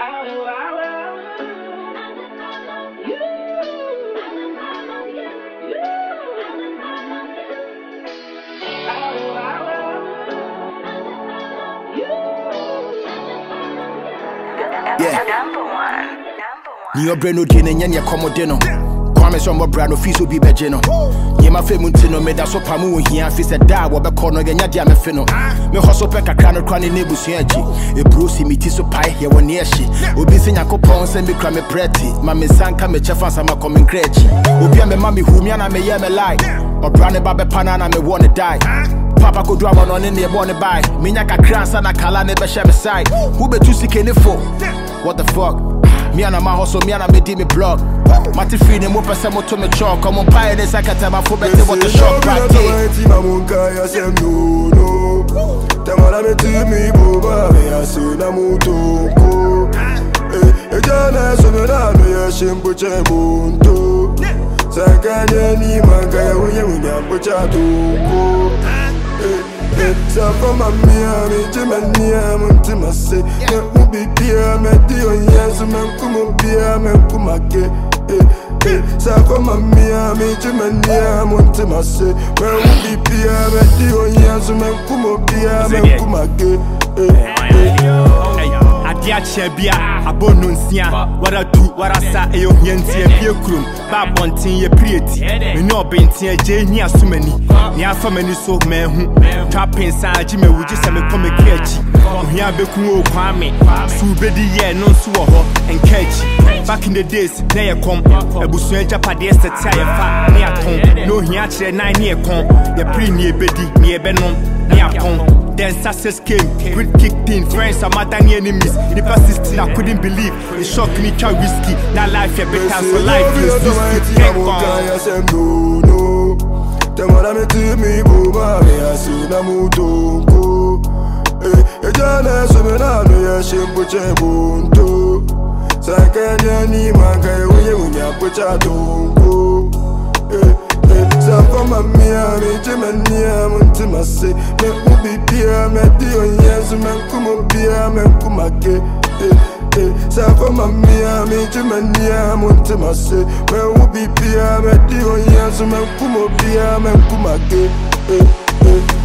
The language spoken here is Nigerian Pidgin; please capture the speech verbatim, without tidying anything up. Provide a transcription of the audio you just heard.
Yeah. Number one. Number one. New brand new din and yan comodino. Kwame some brand of fiso be bejeno. Yema femuntino made us up amu here and fist a da what a corner and yadia me fino. Me hustle peck a crown of cranny neighbors here. A brucey me tiso pie here one near she. Ubi sing a coupon send me cram me pretty. Mammy sanka me chefas and my coming crazy. Ubi me mammy whom yana me yam a lie. Or brand babe panana me wanna die. Papa could drama on in the morning by. Minyaka crans and a calane be share beside. Who be too sick in the for? What the fuck? Me and my hustle, me and me di me blog. Mati free ne mo pese mo to me chalk. Come on pie ne sakata ma fo bete what the shop party. Ma munka ya sem no no. Tamara me ti mi boba me asu na mutonko. Eh, ejana so me na no ya shimbo chebunto. Sakanye ni manga ya wenye munya pocha tunko. So for my me, Jimmy, I'm into my say. Let me be dear, my dear, yes, man, come up here, man, come again. So for my me, Jimmy, I'm into my say. Well, we be dear, my dear, yes, man, come up here, man, come again. Adia chebia abonunsia what I do what I say e ohiantie pie krum ba bonten ye prieti me no bentin je hia so mani ni afa mani so mehu trapping sa agi me wuji se me come kiachi ohia beku o kwame su bedi ye no so wo ho enkachi back in the days na ye kom ebusu ajapade esete ye fa ni aton no hia kire nine ni ye kon ye pri ni ebedi ni ebenom ni akon. Then success came, greed kicked in, friends are more than enemies. The persistent, I couldn't believe. It shocked me, try whiskey. That life, yeah, better for life. You just can't go. No, Tamara me ti mi boba me asu na mutonko. Eh, ejana so me na no ya shimbo chebunto. Sakanya ni manga ya wenye munya pocha tunko. Eh. So for my me, I'm Jimmy, I'm into my say. Let me be dear, my dear, yes, man, come up here, man, come again. So for my me, I'm Jimmy, I'm into my say. Man, will be dear, my dear, yes, man, come up here, man, come again.